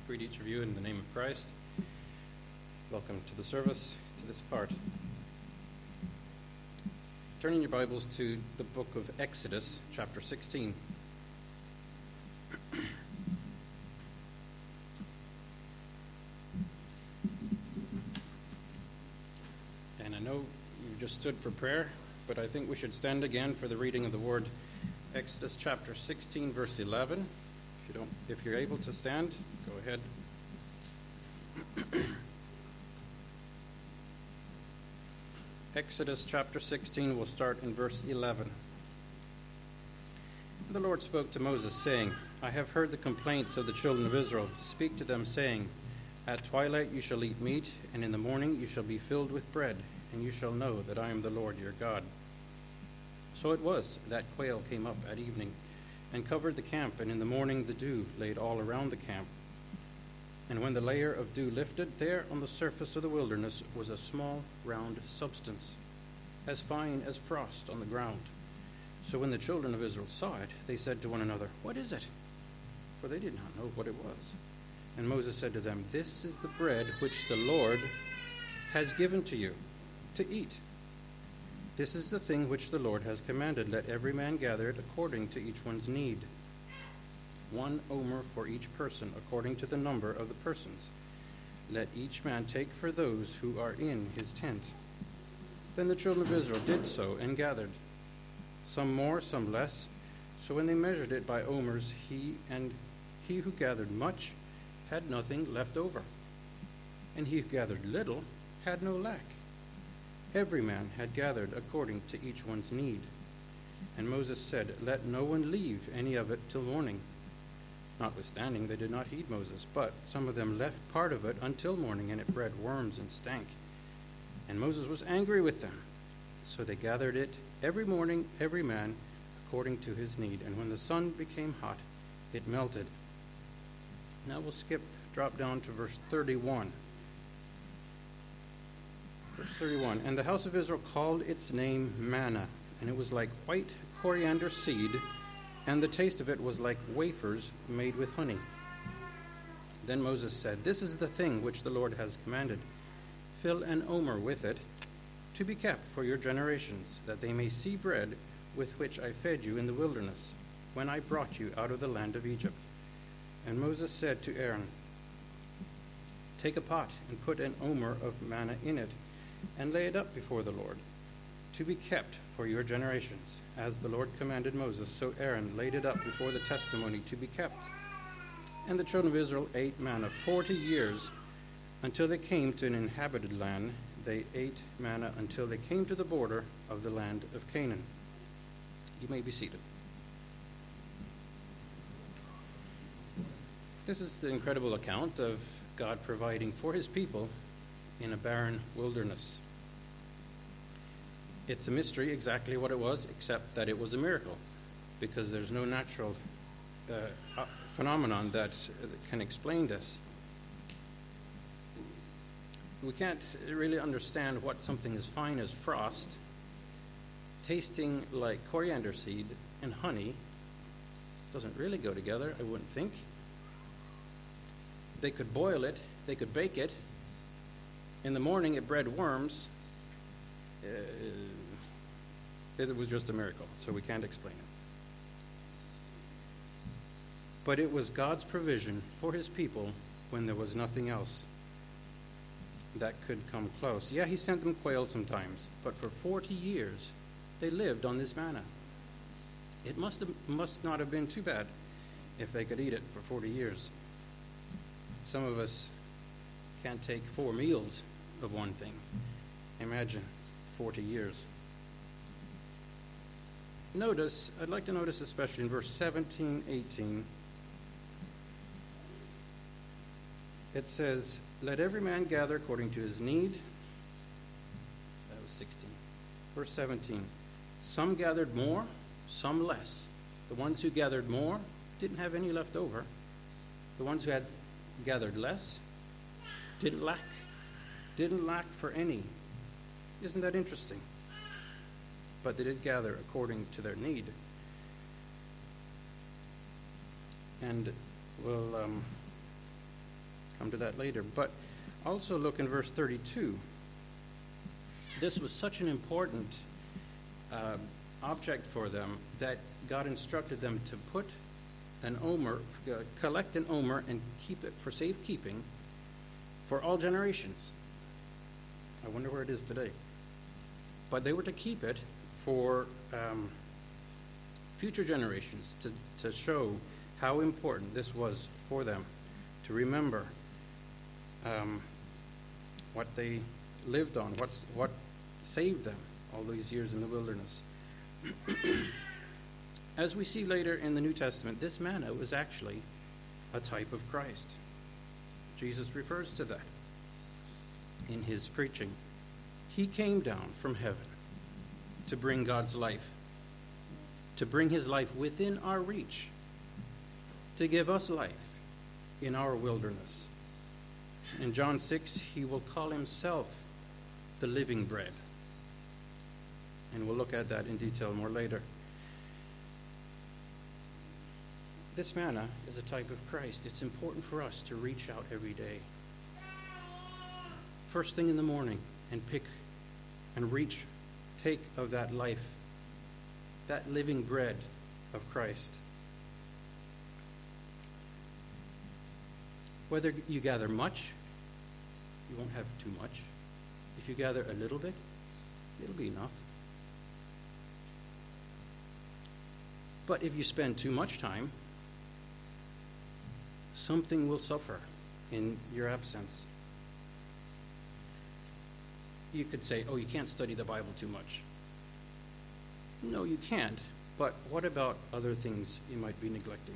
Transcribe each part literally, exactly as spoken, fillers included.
greet each of you in the name of Christ. Welcome to the service, to this part. Turning your Bibles to the book of Exodus, chapter sixteen. And I know you just stood for prayer, but I think we should stand again for the reading of the word. Exodus chapter sixteen, verse eleven. If you don't, if you're able to stand, go ahead. Exodus chapter sixteen, we'll start in verse eleven. The Lord spoke to Moses, saying, I have heard the complaints of the children of Israel. Speak to them, saying, At twilight you shall eat meat, and in the morning you shall be filled with bread, and you shall know that I am the Lord your God. So it was that quail came up at evening, and covered the camp, and in the morning the dew laid all around the camp. And when the layer of dew lifted, there on the surface of the wilderness was a small round substance, as fine as frost on the ground. So when the children of Israel saw it, they said to one another, What is it? For they did not know what it was. And Moses said to them, This is the bread which the Lord has given to you to eat. This is the thing which the Lord has commanded. Let every man gather it according to each one's need. One omer for each person, according to the number of the persons. Let each man take for those who are in his tent. Then the children of Israel did so and gathered, some more, some less. So when they measured it by omers, he and he who gathered much had nothing left over, and he who gathered little had no lack. Every man had gathered according to each one's need. And Moses said, Let no one leave any of it till morning. Notwithstanding, they did not heed Moses, but some of them left part of it until morning, and it bred worms and stank. And Moses was angry with them. So they gathered it every morning, every man, according to his need. And when the sun became hot, it melted. Now we'll skip, drop down to verse thirty-one. Verse thirty-one, And the house of Israel called its name manna, and it was like white coriander seed, and the taste of it was like wafers made with honey. Then Moses said, This is the thing which the Lord has commanded. Fill an omer with it, to be kept for your generations, that they may see bread with which I fed you in the wilderness, when I brought you out of the land of Egypt. And Moses said to Aaron, Take a pot and put an omer of manna in it, and lay it up before the Lord, to be kept for your generations. As the Lord commanded Moses, so Aaron laid it up before the testimony to be kept. And the children of Israel ate manna forty years, until they came to an inhabited land. They ate manna until they came to the border of the land of Canaan. You may be seated. This is the incredible account of God providing for his people in a barren wilderness. It's a mystery exactly what it was, except that it was a miracle, because there's no natural uh, phenomenon that can explain this. We can't really understand what something as fine as frost, tasting like coriander seed and honey, doesn't really go together, I wouldn't think. They could boil it, they could bake it. In the morning, it bred worms. Uh, it was just a miracle, so we can't explain it. But it was God's provision for his people when there was nothing else that could come close. Yeah, he sent them quail sometimes, but for forty years, they lived on this manna. It must have, must not have been too bad if they could eat it for forty years. Some of us can't take four meals of one thing. Imagine forty years. Notice, I'd like to notice especially in verse seventeen, eighteen, it says, Let every man gather according to his need. That was sixteen. Verse seventeen, Some gathered more, some less. The ones who gathered more didn't have any left over. The ones who had gathered less didn't lack. Didn't lack for any. Isn't that interesting? But they did gather according to their need. And we'll um, come to that later. But also look in verse thirty-two. This was such an important uh, object for them that God instructed them to put an omer, uh, collect an omer and keep it for safekeeping for all generations. I wonder where it is today. But they were to keep it for um, future generations to, to show how important this was for them, to remember um, what they lived on, what's, what saved them all these years in the wilderness. As we see later in the New Testament, this manna was actually a type of Christ. Jesus refers to that in his preaching. He came down from heaven to bring God's life, to bring his life within our reach, to give us life in our wilderness. In John six, he will call himself the living bread. And we'll look at that in detail more later. This manna is a type of Christ. It's important for us to reach out every day, first thing in the morning, and pick and reach, take of that life, that living bread of Christ. Whether you gather much, you won't have too much. If you gather a little bit, it'll be enough. But if you spend too much time, something will suffer in your absence. You could say, oh, you can't study the Bible too much. No, you can't. But what about other things you might be neglecting?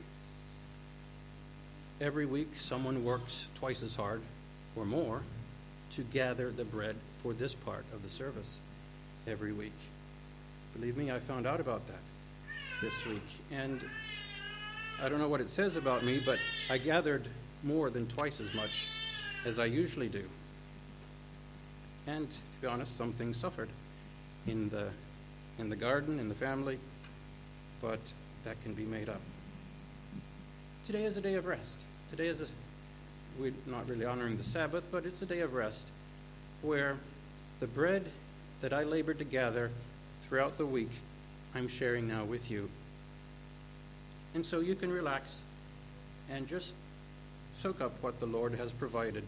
Every week, someone works twice as hard or more to gather the bread for this part of the service every week. Believe me, I found out about that this week. And I don't know what it says about me, but I gathered more than twice as much as I usually do. And to be honest, some things suffered in the in the garden, in the family, but that can be made up. Today is a day of rest. Today is a, we're not really honoring the Sabbath, but it's a day of rest where the bread that I labored to gather throughout the week, I'm sharing now with you. And so you can relax and just soak up what the Lord has provided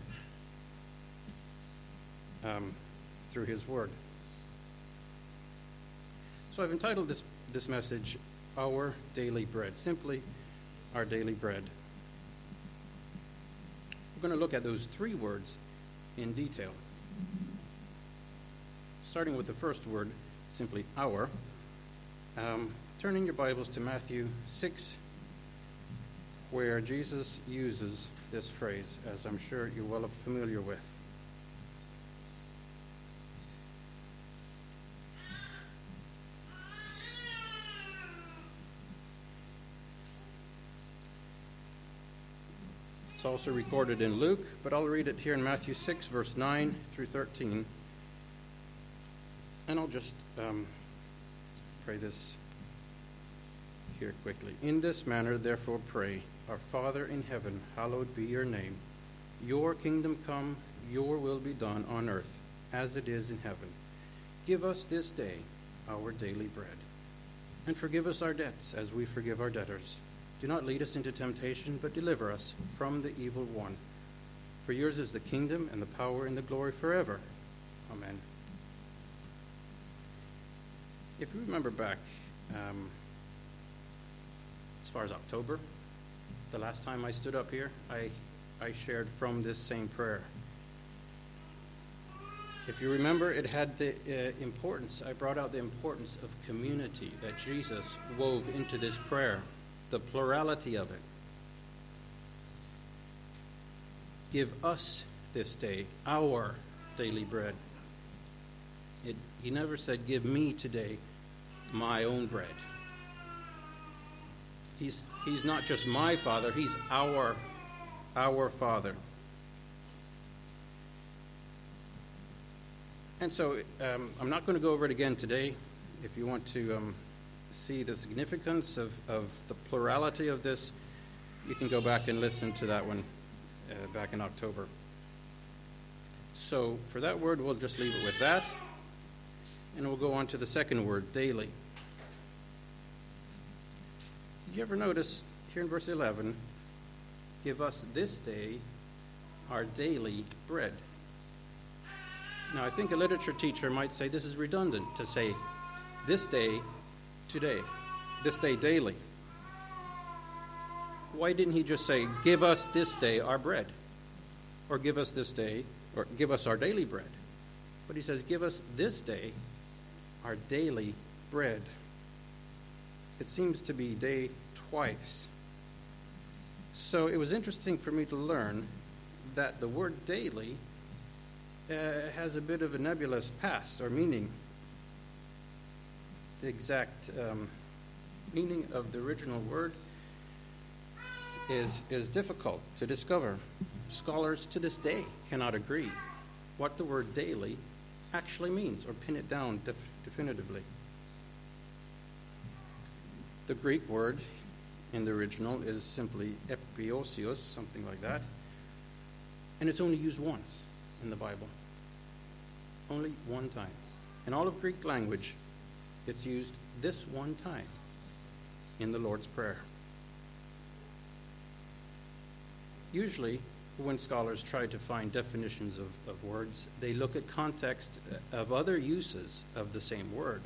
um, through his word. So I've entitled this, this message, Our Daily Bread, simply our daily bread. We're going to look at those three words in detail. Starting with the first word, simply our. Um, turn in your Bibles to Matthew six, where Jesus uses this phrase, as I'm sure you're well familiar with. It's also recorded in Luke, but I'll read it here in Matthew six, verse nine through thirteen. And I'll just um, pray this here quickly. In this manner, therefore, pray, Our Father in heaven, hallowed be your name. Your kingdom come, your will be done on earth, as it is in heaven. Give us this day our daily bread. And forgive us our debts, as we forgive our debtors. Do not lead us into temptation, but deliver us from the evil one. For yours is the kingdom and the power and the glory forever. Amen. If you remember back, um, as far as October, the last time I stood up here, I, I shared from this same prayer. If you remember, it had the uh, importance, I brought out the importance of community that Jesus wove into this prayer, the plurality of it. Give us this day our daily bread. It, he never said, give me today my own bread. He's, he's not just my Father, he's our, our Father. And so um, I'm not going to go over it again today. If you want to um, see the significance of, of the plurality of this, you can go back and listen to that one uh, back in October. So for that word, we'll just leave it with that. And we'll go on to the second word, daily. Did you ever notice here in verse eleven, give us this day our daily bread? Now, I think a literature teacher might say this is redundant to say this day today, this day daily. Why didn't he just say, give us this day our bread? Or give us this day, or give us our daily bread? But he says, give us this day our daily bread. It seems to be day twice. So it was interesting for me to learn that the word daily uh, has a bit of a nebulous past or meaning. The exact um, meaning of the original word is is difficult to discover. Scholars to this day cannot agree what the word daily actually means or pin it down def- definitively. The Greek word in the original is simply epiousios, something like that, and it's only used once in the Bible. Only one time. In all of Greek language, it's used this one time in the Lord's Prayer. Usually, when scholars try to find definitions of, of words, they look at context of other uses of the same word.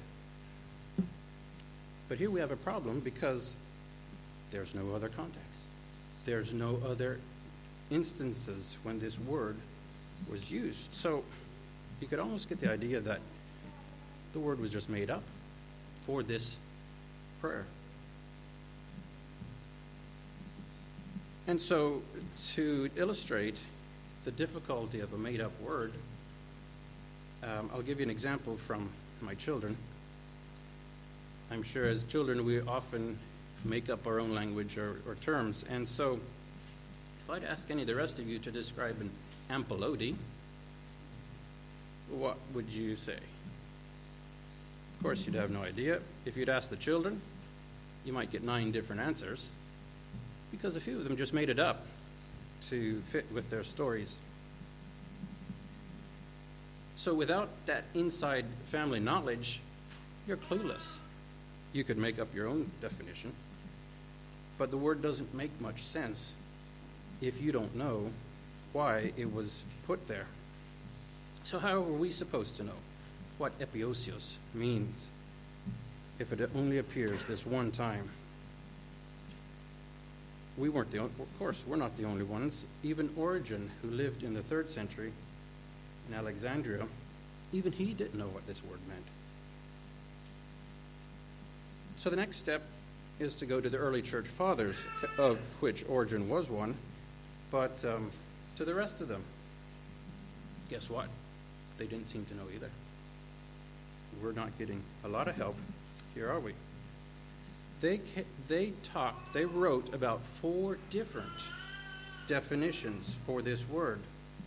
But here we have a problem because there's no other context. There's no other instances when this word was used. So you could almost get the idea that the word was just made up for this prayer. And so to illustrate the difficulty of a made-up word, um, I'll give you an example from my children. I'm sure as children we often make up our own language or, or terms. And so if I'd ask any of the rest of you to describe an ampelode, what would you say? Of course, you'd have no idea. If you'd ask the children, you might get nine different answers, because a few of them just made it up to fit with their stories. So without that inside family knowledge, you're clueless. You could make up your own definition, but the word doesn't make much sense if you don't know why it was put there. So how are we supposed to know what epiousios means if it only appears this one time? We weren't the only, of course, we're not the only ones. Even Origen, who lived in the third century in Alexandria, even he didn't know what this word meant. So the next step is to go to the early church fathers, of which Origen was one, but um, to the rest of them. Guess what? They didn't seem to know either. We're not getting a lot of help. Here are we. They they talked, they wrote about four different definitions for this word.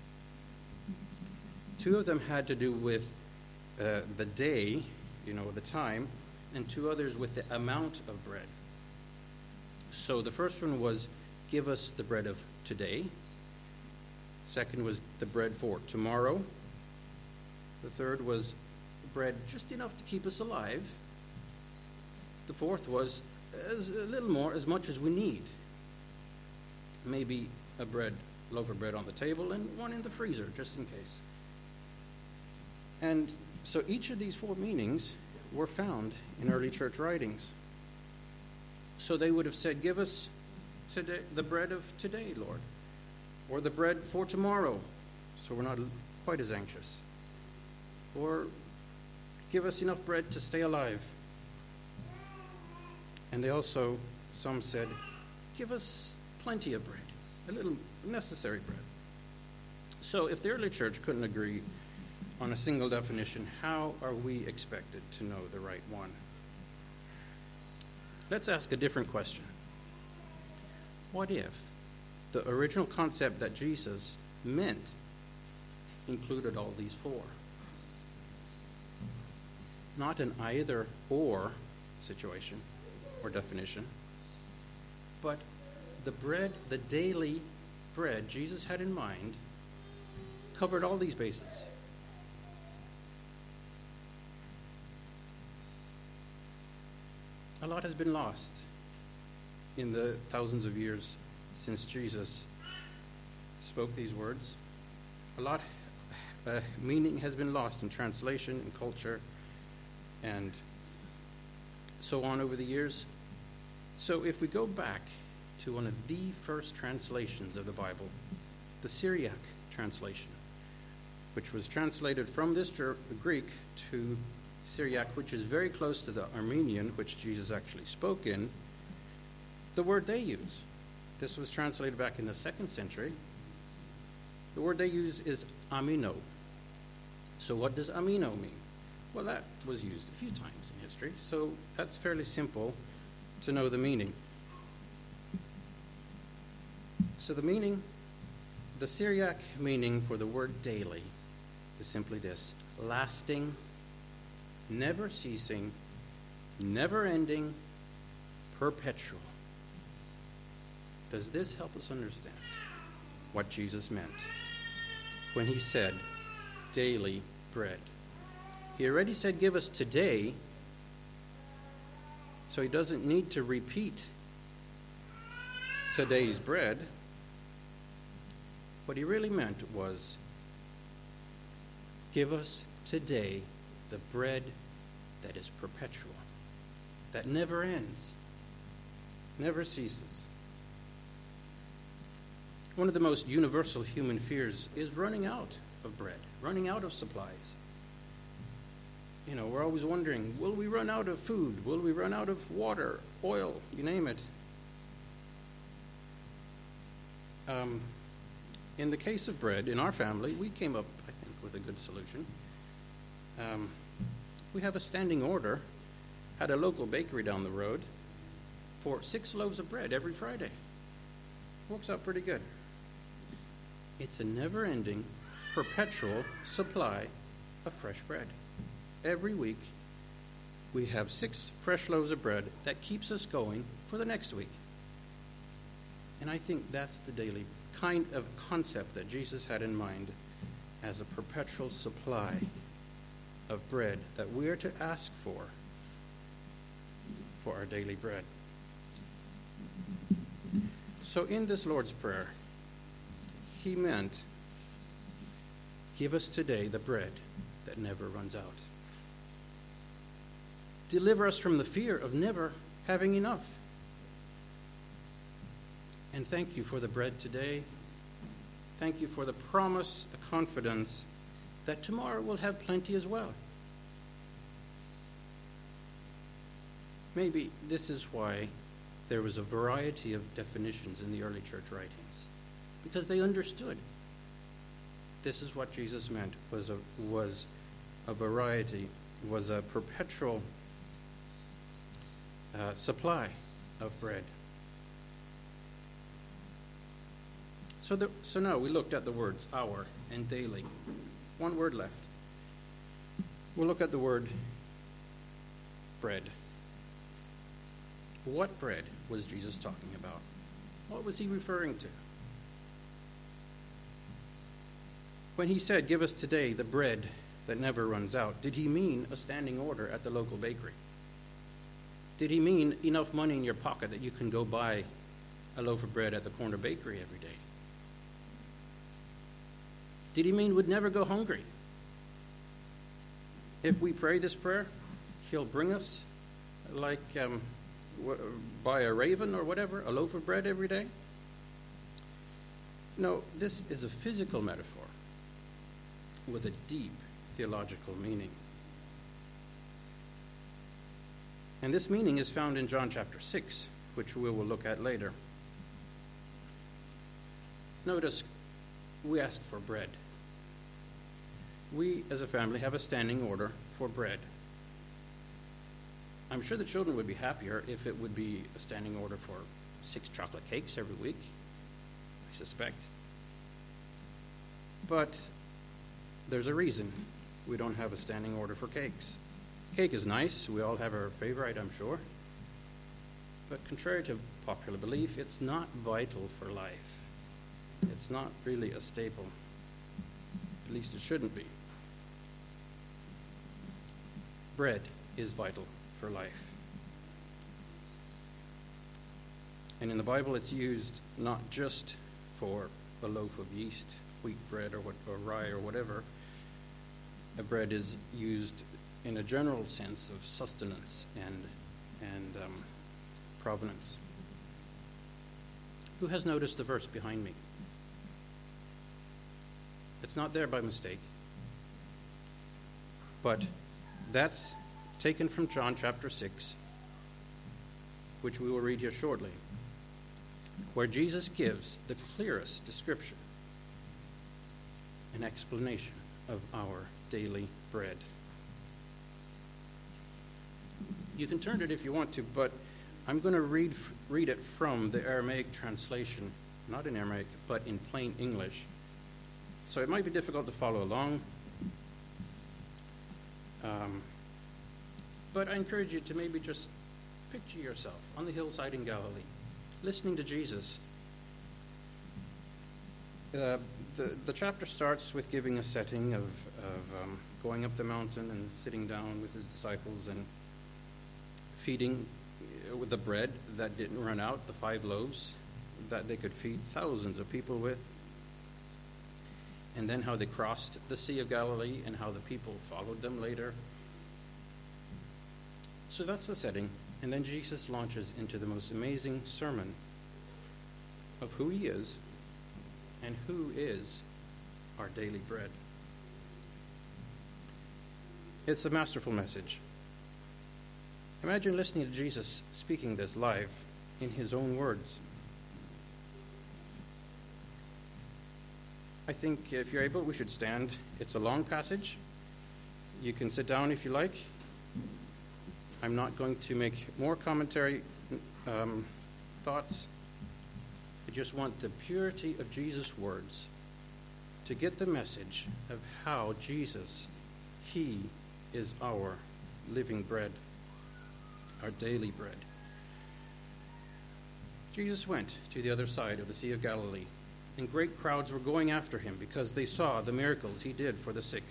Two of them had to do with uh, the day, you know, the time, and two others with the amount of bread. So the first one was, give us the bread of today. Second was the bread for tomorrow. The third was bread just enough to keep us alive. The fourth was as a little more, as much as we need. Maybe a bread, loaf of bread on the table and one in the freezer, just in case. And so each of these four meanings were found in early church writings. So they would have said, give us today the bread of today, Lord, or the bread for tomorrow, so we're not quite as anxious, or give us enough bread to stay alive. And they also, some said, give us plenty of bread, a little necessary bread. So if the early church couldn't agree on a single definition, how are we expected to know the right one? Let's ask a different question. What if the original concept that Jesus meant included all these four? Not an either or situation or definition, but the bread, the daily bread Jesus had in mind covered all these bases. A lot has been lost in the thousands of years since Jesus spoke these words. A lot uh, meaning has been lost in translation and culture and so on over the years. So if we go back to one of the first translations of the Bible, the Syriac translation, which was translated from this Ger- Greek to Syriac, which is very close to the Armenian, which Jesus actually spoke in, the word they use, this was translated back in the second century, the word they use is amino. So what does amino mean? Well, that was used a few times in history, so that's fairly simple to know the meaning. So the meaning, the Syriac meaning for the word daily is simply this: lasting, never ceasing, never ending, perpetual. Does this help us understand what Jesus meant when he said daily bread? He already said, give us today, so he doesn't need to repeat today's bread. What he really meant was, give us today the bread that is perpetual, that never ends, never ceases. One of the most universal human fears is running out of bread, running out of supplies. You know, we're always wondering, will we run out of food? Will we run out of water, oil, you name it? Um, in the case of bread, in our family, we came up, I think, with a good solution. Um, we have a standing order at a local bakery down the road for six loaves of bread every Friday. Works out pretty good. It's a never-ending, perpetual supply of fresh bread. Every week, we have six fresh loaves of bread that keeps us going for the next week. And I think that's the daily kind of concept that Jesus had in mind as a perpetual supply of bread that we are to ask for for our daily bread. So in this Lord's Prayer, he meant, give us today the bread that never runs out. Deliver us from the fear of never having enough. And thank you for the bread today. Thank you for the promise, the confidence that tomorrow we'll have plenty as well. Maybe this is why there was a variety of definitions in the early church writings, because they understood this is what Jesus meant, was a, was a variety, was a perpetual uh, supply of bread. So, the, so now we looked at the words hour and daily. One word left. We'll look at the word bread. What bread was Jesus talking about? What was he referring to? When he said, give us today the bread that never runs out, did he mean a standing order at the local bakery? Did he mean enough money in your pocket that you can go buy a loaf of bread at the corner bakery every day? Did he mean we'd never go hungry? If we pray this prayer, he'll bring us, like um, w- by a raven or whatever, a loaf of bread every day? No, this is a physical metaphor with a deep theological meaning. And this meaning is found in John chapter six, which we will look at later. Notice, we ask for bread. We, as a family, have a standing order for bread. I'm sure the children would be happier if it would be a standing order for six chocolate cakes every week, I suspect. But there's a reason we don't have a standing order for cakes. Cake is nice. We all have our favorite, I'm sure. But contrary to popular belief, it's not vital for life. it's not really a staple. At least it shouldn't be. Bread is vital for life. And in the Bible, it's used not just for a loaf of yeast, wheat bread, or, what, or rye, or whatever. A bread is used in a general sense of sustenance and, and um, provenance. Who has noticed the verse behind me? It's not there by mistake. But that's taken from John chapter six, which we will read here shortly, where Jesus gives the clearest description and explanation of our daily bread. You can turn it if you want to, but I'm going to read read it from the Aramaic translation, not in Aramaic, but in plain English. So it might be difficult to follow along. Um, but I encourage you to maybe just picture yourself on the hillside in Galilee, listening to Jesus. Uh, the, the chapter starts with giving a setting of, of um, going up the mountain and sitting down with his disciples and feeding with the bread that didn't run out, the five loaves that they could feed thousands of people with. And then how they crossed the Sea of Galilee and how the people followed them later. So that's the setting. And then Jesus launches into the most amazing sermon of who he is and who is our daily bread. It's a masterful message. Imagine listening to Jesus speaking this live in his own words. I think if you're able, we should stand. It's a long passage. You can sit down if you like. I'm not going to make more commentary um, thoughts. I just want the purity of Jesus' words to get the message of how Jesus, he is our living bread, our daily bread. Jesus went to the other side of the Sea of Galilee, and great crowds were going after him because they saw the miracles he did for the sick.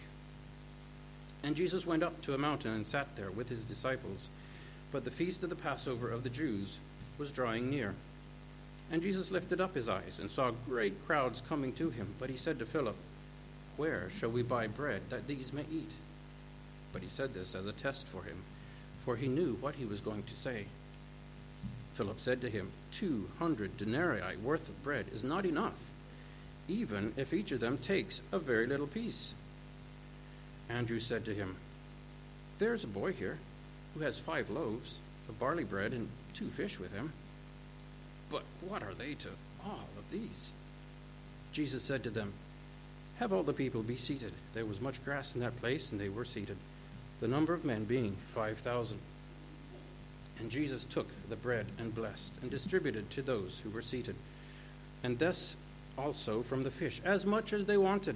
And Jesus went up to a mountain and sat there with his disciples. But the feast of the Passover of the Jews was drawing near. And Jesus lifted up his eyes and saw great crowds coming to him. But he said to Philip, "Where shall we buy bread that these may eat?" But he said this as a test for him, for he knew what he was going to say. Philip said to him, Two hundred denarii worth of bread is not enough, even if each of them takes a very little piece. Andrew said to him, There's a boy here who has five loaves of barley bread and two fish with him. But what are they to all of these? Jesus said to them, Have all the people be seated. There was much grass in that place, and they were seated, the number of men being five thousand. And Jesus took the bread and blessed and distributed to those who were seated, and thus also from the fish, as much as they wanted.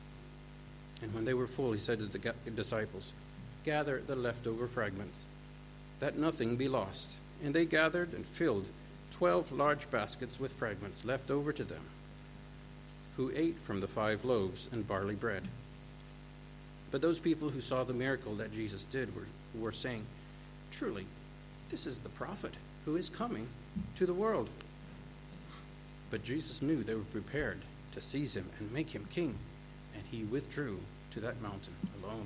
And when they were full, he said to the disciples, Gather the leftover fragments, that nothing be lost. And they gathered and filled twelve large baskets with fragments left over to them, who ate from the five loaves and barley bread. But those people who saw the miracle that Jesus did were, were saying, Truly, this is the prophet who is coming to the world. But Jesus knew they were prepared to seize him and make him king, and he withdrew to that mountain alone.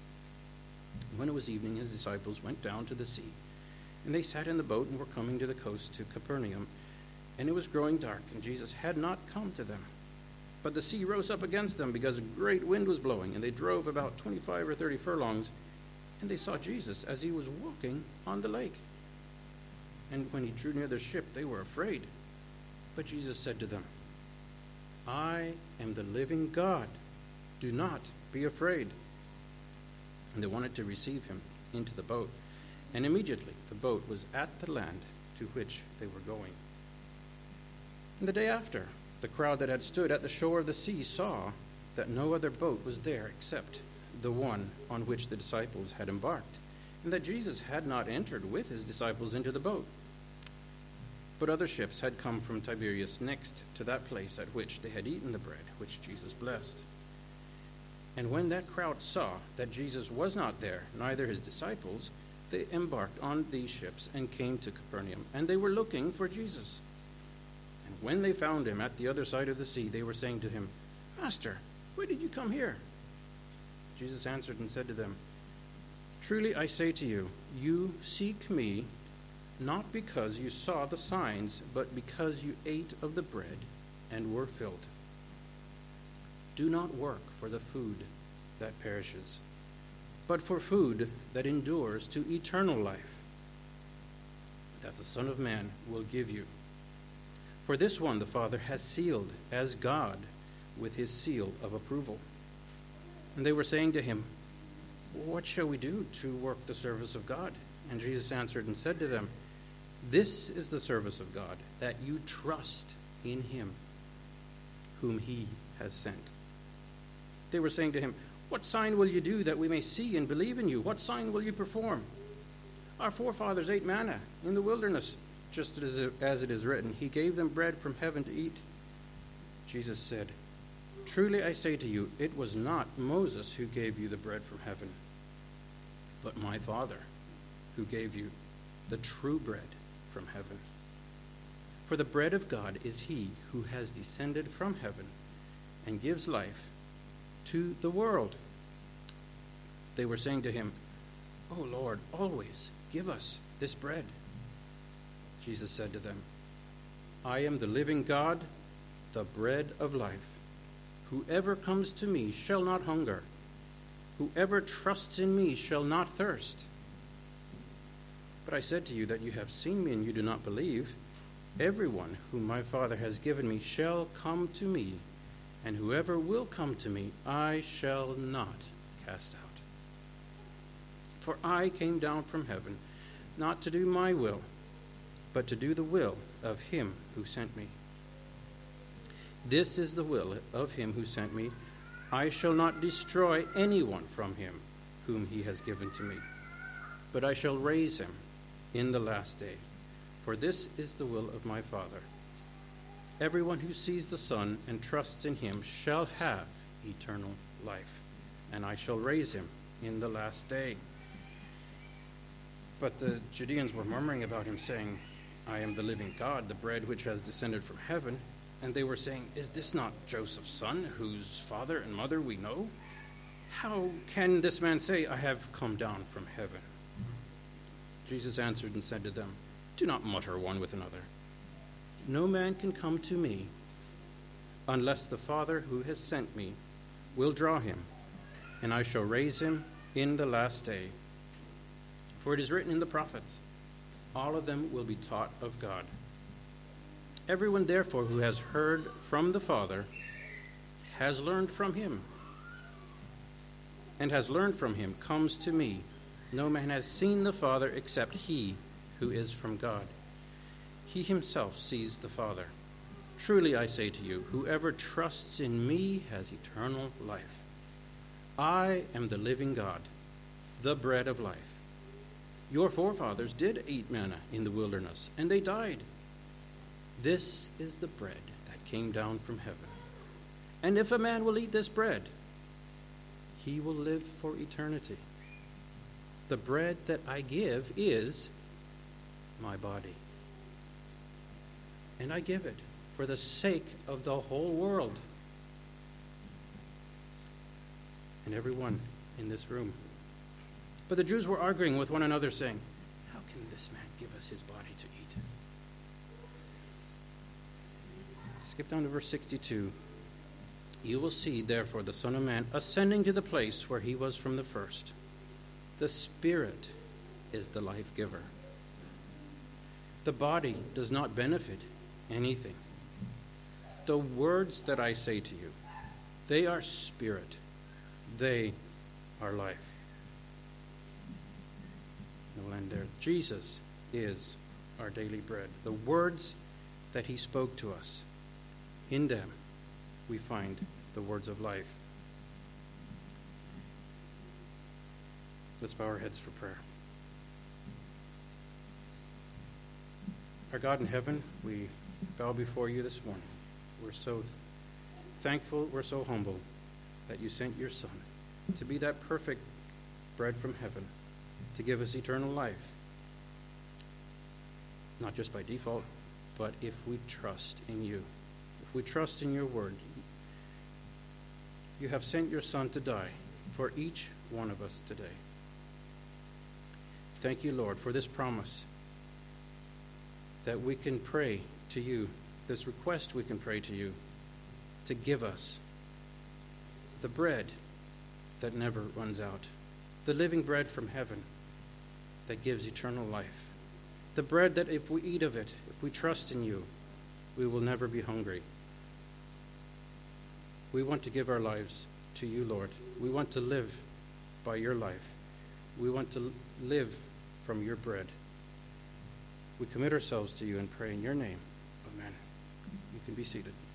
When it was evening, his disciples went down to the sea, and they sat in the boat and were coming to the coast to Capernaum. And it was growing dark, and Jesus had not come to them. But the sea rose up against them because a great wind was blowing, and they drove about twenty-five or thirty furlongs, and they saw Jesus as he was walking on the lake. And when he drew near the ship, they were afraid. But Jesus said to them, I am the living God. Do not be afraid. And they wanted to receive him into the boat. And immediately the boat was at the land to which they were going. And the day after, the crowd that had stood at the shore of the sea saw that no other boat was there except the one on which the disciples had embarked, and that Jesus had not entered with his disciples into the boat, But other ships had come from Tiberias next to that place at which they had eaten the bread which Jesus blessed. And when that crowd saw that Jesus was not there, neither his disciples, they embarked on these ships and came to Capernaum, and they were looking for Jesus. And when they found him at the other side of the sea, they were saying to him, Master, why did you come here? Jesus answered and said to them, Truly I say to you, you seek me not because you saw the signs, but because you ate of the bread and were filled. Do not work for the food that perishes, but for food that endures to eternal life, that the Son of Man will give you. For this one the Father has sealed as God with his seal of approval. And they were saying to him, What shall we do to work the service of God? And Jesus answered and said to them, This is the service of God, that you trust in him whom he has sent. They were saying to him, What sign will you do that we may see and believe in you? What sign will you perform? Our forefathers ate manna in the wilderness, just as it is written, He gave them bread from heaven to eat. Jesus said, Truly I say to you, it was not Moses who gave you the bread from heaven, but my Father who gave you the true bread from heaven. For the bread of God is he who has descended from heaven and gives life to the world. They were saying to him, O Lord, always give us this bread. Jesus said to them, I am the living God, the bread of life. Whoever comes to me shall not hunger. Whoever trusts in me shall not thirst. But I said to you that you have seen me and you do not believe. Everyone whom my Father has given me shall come to me, and whoever will come to me I shall not cast out. For I came down from heaven, not to do my will, but to do the will of him who sent me. This is the will of him who sent me. I shall not destroy anyone from him whom he has given to me, but I shall raise him in the last day. For this is the will of my Father. Everyone who sees the Son and trusts in him shall have eternal life, and I shall raise him in the last day. But the Judeans were murmuring about him, saying, I am the living God, the bread which has descended from heaven. And they were saying, Is this not Joseph's son, whose father and mother we know? How can this man say, I have come down from heaven? Jesus answered and said to them, Do not mutter one with another. No man can come to me unless the Father who has sent me will draw him, and I shall raise him in the last day. For it is written in the prophets, all of them will be taught of God. Everyone, therefore, who has heard from the Father has learned from him, and has learned from him comes to me. No man has seen the Father except he who is from God. He himself sees the Father. Truly I say to you, whoever trusts in me has eternal life. I am the living God, the bread of life. Your forefathers did eat manna in the wilderness, and they died. This is the bread that came down from heaven. And if a man will eat this bread, he will live for eternity. The bread that I give is my body. And I give it for the sake of the whole world. And everyone in this room. But the Jews were arguing with one another, saying, How can this man give us his body to eat? Skip down to verse sixty-two. You will see, therefore, the Son of Man ascending to the place where he was from the first. The Spirit is the life giver. The body does not benefit anything. The words that I say to you, they are spirit. They are life. And we'll end there. Jesus is our daily bread. The words that he spoke to us, in them we find the words of life. Let's bow our heads for prayer. Our God in heaven, we bow before you this morning. We're so th- thankful, we're so humble that you sent your Son to be that perfect bread from heaven, to give us eternal life, not just by default, but if we trust in you, if we trust in your word. You have sent your Son to die for each one of us today. Thank you, Lord, for this promise that we can pray to you, this request we can pray to you to give us the bread that never runs out, the living bread from heaven that gives eternal life, the bread that if we eat of it, if we trust in you, we will never be hungry. We want to give our lives to you, Lord. We want to live by your life. We want to live from your bread. We commit ourselves to you and pray in your name. Amen. You can be seated.